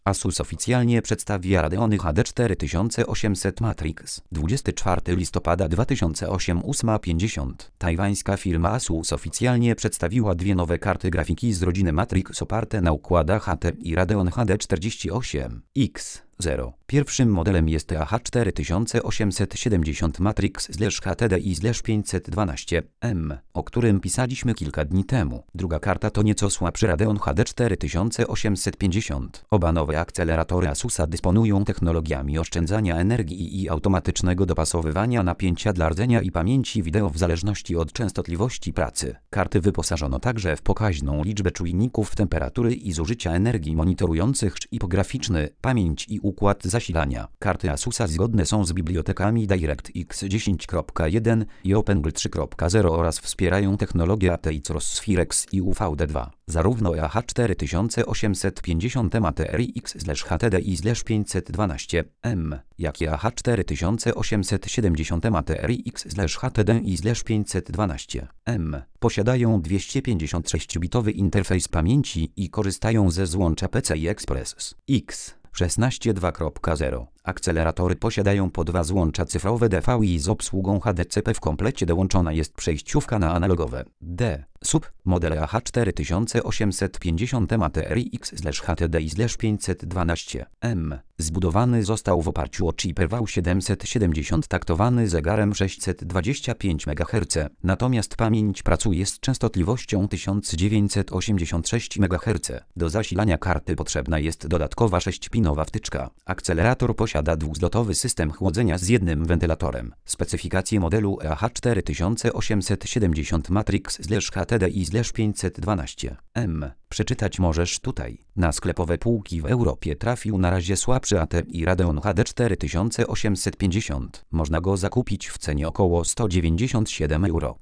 Asus oficjalnie przedstawia Radeon HD 4800 Matrix. 24 listopada 2008 8:50. Tajwańska firma Asus oficjalnie przedstawiła dwie nowe karty grafiki z rodziny Matrix oparte na układach ATI Radeon HD 48X. Pierwszym modelem jest AH 4870 Matrix/HTDI/512M, o którym pisaliśmy kilka dni temu. Druga karta to nieco słabszy Radeon HD 4850. Oba nowe akceleratory Asusa dysponują technologiami oszczędzania energii i automatycznego dopasowywania napięcia dla rdzenia i pamięci wideo w zależności od częstotliwości pracy. Karty wyposażono także w pokaźną liczbę czujników temperatury i zużycia energii monitorujących chip graficzny, pamięć i układ zasilania. Karty Asusa zgodne są z bibliotekami DirectX 10.1 i OpenGL 3.0 oraz wspierają technologię ATI Crossfirex i UVD2. Zarówno AH 4850 Matrix/HTDI/512M, jak i AH 4870 Matrix/HTDI/512M posiadają 256-bitowy interfejs pamięci i korzystają ze złącza PCI Express X 16.2.0. Akceleratory posiadają po dwa złącza cyfrowe DVI z obsługą HDCP. W komplecie dołączona jest przejściówka na analogowe D-Sub. Model AH 4850 Matrix/HTDI/512M zbudowany został w oparciu o chip RV770 taktowany zegarem 625 MHz, natomiast pamięć pracuje z częstotliwością 1986 MHz. Do zasilania karty potrzebna jest dodatkowa 6-pinowa wtyczka. Akcelerator posiada dwuzlotowy system chłodzenia z jednym wentylatorem. Specyfikacje modelu AH 4870 Matrix/HTDI/512M przeczytać możesz tutaj. Na sklepowe półki w Europie trafił na razie słabszy ATI Radeon HD 4850. Można go zakupić w cenie około 197 euro.